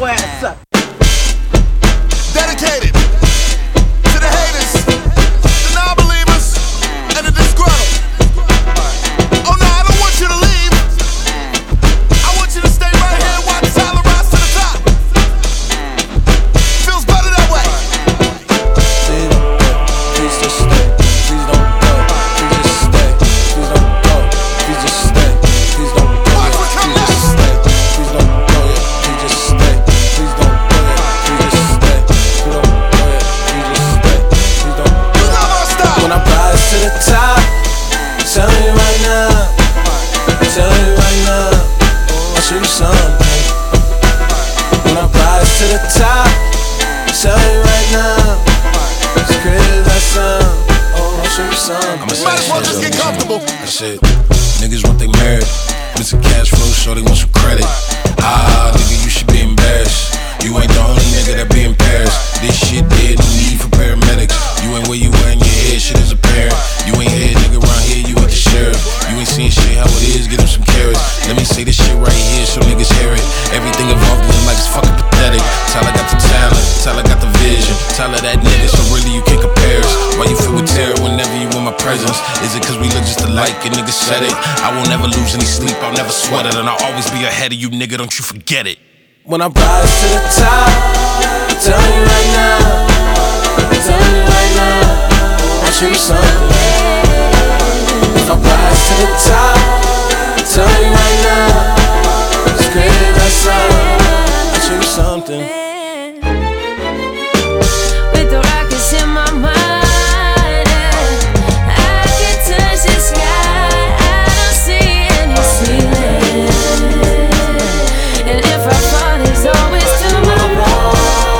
your ass up. Dedicated to the haters, the non-believers, and the disgruntled. Oh no, I don't want you to leave. I want you to stay right here and watch Tyler rise to the top. Feels better that way. Please just stay. Please don't go. Please just stay. Please don't go. Please just stay. Please don't go. Please just stay. Please don't go yet. Please just stay. Please don't go yet. Please just stay. Please don't go yet. Please just stay. Please don't go yet. When I rise to the top, tell me right now. Tell me right now. I'll show you something. When I rise to the top, tell me right now. As crazy as that sound, oh, I'll show you something. Might as well just get comfortable. That's it. Niggas want they married. Mr. Cash Flow, sure they want some credit. Ah, nigga, you should be embarrassed. You ain't the only nigga that be embarrassed. This shit dead, no need for paramedics. You ain't where you were in your head, shit is apparent. You ain't head nigga around here, you ain't the sheriff. You ain't seeing shit how it is, get him some carrots. Let me say this shit right here so niggas hear it. Everything involved in like it's fucking pathetic. Tyler got the talent, Tyler got the vision. Tyler that nigga, so really you can't compare us. Why you feel with terror whenever you in my presence? Is it cause we look just alike and niggas said it? I will never lose any sleep, I'll never sweat it. And I'll always be ahead of you nigga, don't you forget it. When I rise to the top, tell me right now. Tell me right now, I'll show you something. If I rise to the top, tell me right now. It's crazy as that sound, I'll show you something. With the rockets in my mind, I can touch the sky. I don't see any ceiling. And if I fall, there's always tomorrow.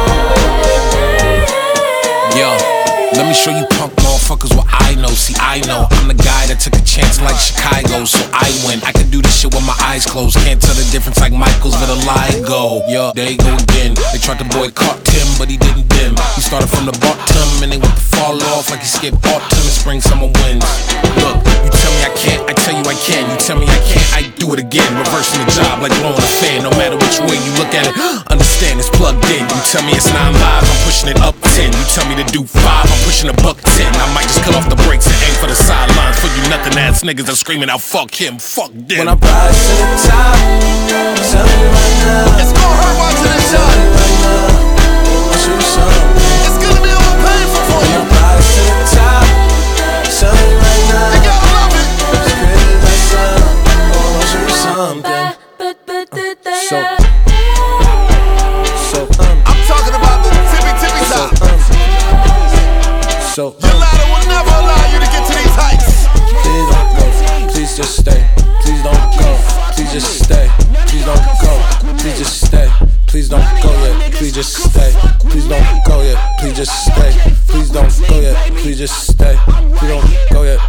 Yo, let me show you punk motherfuckers what I know. See, I know I'm the guy that took a chance like Chicago, so I win. I can do this shit with my eyes closed. Can't tell the difference like Michael's with a lie go. Yo, there you go again. They tried to boycott Tim, but he didn't dim. He started from the bottom and they went to fall off like he skipped autumn and spring, summer winds. Look, you tell me I can't, I tell you I can. You tell me I can't, I do it again. Reversing the job like blowing a fan. No matter which way you look at it, understand it's plugged in. You tell me it's 9 live, I'm pushing it up 10. You tell me to do 5, I'm pushing a buck 10. I might just cut off the brakes and aim for the sidelines. For you nothing ass niggas that screaming out fuck him, fuck them. When I rise to the top, tell me right now. It's gonna hurt watching this Tell shot. me right now, I'll show you something. It's gonna be a little painful for When you. I rise to the top, tell me right now. You gotta love it. It's crazy as that sound, oh, I'll show you something. I'm talking about the tippy top. So Your ladder will never allow you to get to these heights. please don't go, please just stay. Please don't go, please just stay. Please don't go, please just stay. Please don't go yet, please just stay. Please don't go yet, please just stay. Please don't go yet, please just stay. Please don't go yet.